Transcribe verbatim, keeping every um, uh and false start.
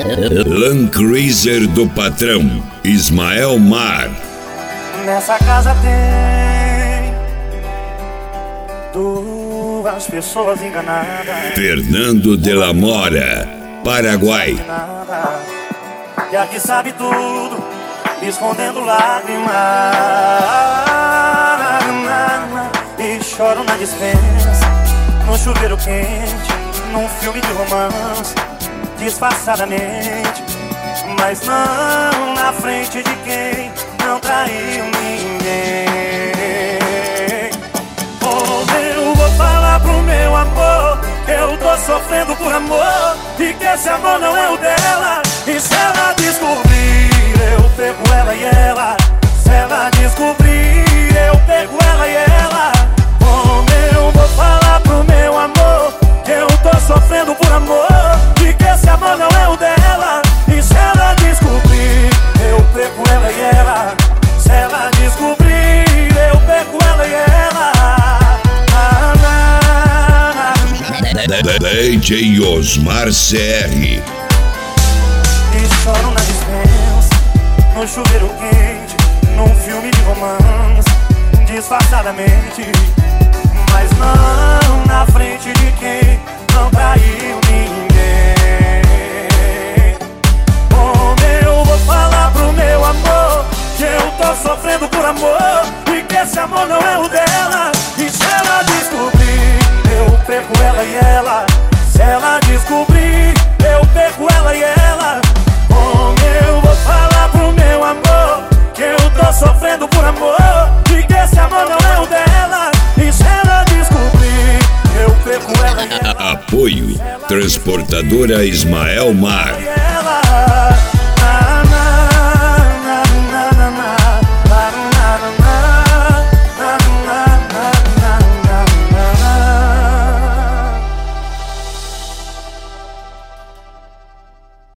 Land Cruiser do patrão Ismael Mar. Nessa casa tem duas pessoas enganadas. Fernando de la Mora, Paraguai. E aqui sabe tudo, escondendo lágrimas. E choro na dispensa, no chuveiro quente, num filme de romance, disfarçadamente, mas não na frente de quem não traiu ninguém. Oh, eu vou falar pro meu amor que eu tô sofrendo por amor e que esse amor não é o dela. E se ela descobrir, eu pego ela e ela. Se ela descobrir, eu pego ela e ela. Oh, eu vou falar pro meu amor que eu tô sofrendo por amor e que esse amor não é o dela. E se ela descobrir, eu pego ela e ela. Se ela descobrir, eu pego ela e ela. Ah, ah, ah. D J Osmar C R. E choro na dispensa, no chuveiro quente, num filme de romance, disfarçadamente, mas não na frente de quem não traiu ninguém. Como eu vou falar pro meu amor que eu tô sofrendo por amor e que esse amor não é o dela. E se ela descobrir, eu perco ela e ela. Se ela descobrir, eu perco ela e ela. Como eu vou falar pro meu amor que eu tô sofrendo por amor e que esse amor não é o dela. E se ela descobrir, eu perco ela e ela. Apoio Transportadora Ismael Mar. E ela.